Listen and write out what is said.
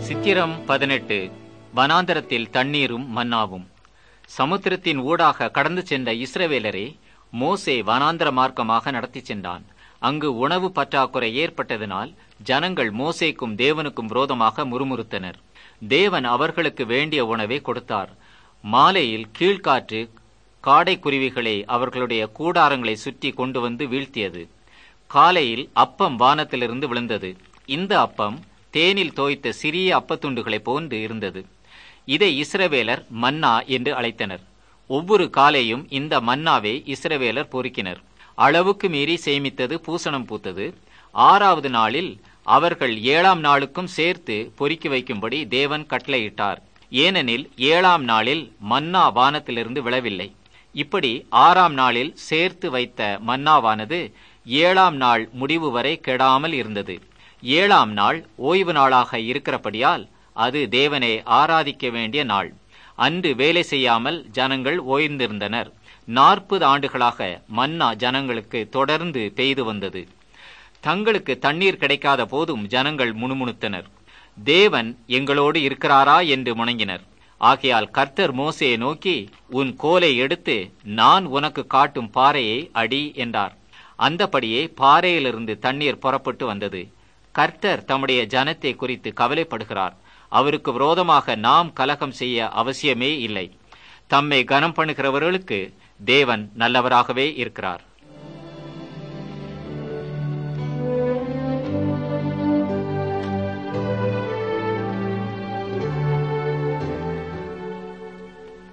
சித்திரம் 18. வனாந்தரத்தில் தண்ணீரும் மன்னாவும். சமுத்திரத்தின் ஊடாக கடந்து சென்ற இஸ்ரவேலரை மோசே வனாந்தர மார்க்கமாக நடத்தி சென்றான். அங்கு உணவு பற்றாக்குறை ஏற்பட்டதனால் ஜனங்கள் மோசேக்கும் தேவனுக்கும் விரோதமாக முறுமுறுத்தனர். தேவன் அவர்களுக்கு வேண்டிய உணவை கொடுத்தார். மாலையில் கீழ்காற்று காடைக்குருவிகளை அவர்களுடைய கூடாரங்களை சுற்றி கொண்டு வந்து வீழ்த்தியது. காலையில் அப்பம் வானத்திலிருந்து விழுந்தது. இந்த அப்பம் தேனில் தோய்த்த சிறிய அப்பத்துண்டுகளைப் போன்று இருந்தது. இதை இஸ்ரவேலர் மன்னா என்று அழைத்தனர். ஒவ்வொரு காலையும் இந்த மன்னாவை இஸ்ரவேலர் பொறுக்கினர். அளவுக்கு மீறி சேமித்தது பூசணம் பூத்தது. 6வது நாளில் அவர்கள் 7ஆம் நாளுக்கும் சேர்த்து பொறுக்கி வைக்கும்படி தேவன் கட்டளையிட்டார். ஏனெனில் 7ஆம் நாளில் மன்னா வானத்திலிருந்து விழவில்லை. இப்படி 6ஆம் நாளில் சேர்த்து வைத்த மன்னாவானது 7ஆம் நாள் முடிவு வரை கெடாமல் இருந்தது. 7ஆம் நாள் ஓய்வு நாளாக இருக்கிறபடியால் அது தேவனை ஆராதிக்க வேண்டிய நாள். அன்று வேலை செய்யாமல் ஜனங்கள் ஓய்ந்திருந்தனர். 40 ஆண்டுகளாக மன்னா ஜனங்களுக்கு தொடர்ந்து பெய்து வந்தது. தங்களுக்கு தண்ணீர் கிடைக்காத போதும் ஜனங்கள் முணுமுணுத்தனர். தேவன் எங்களோடு இருக்கிறாரா என்று முணங்கினர். ஆகையால் கர்த்தர் மோசேயை நோக்கி, உன் கோலை எடுத்து நான் உனக்கு காட்டும் பாறையை அடி என்றார். அந்தபடியே பாறையிலிருந்து தண்ணீர் புறப்பட்டு வந்தது. கர்த்தர் தம்முடைய ஜனத்தை குறித்து கவலைப்படுகிறார். அவருக்கு விரோதமாக நாம் கலகம் செய்ய அவசியமே இல்லை. தம்மை கனம் பண்ணுகிறவர்களுக்கு தேவன் நல்லவராகவே இருக்கிறார்.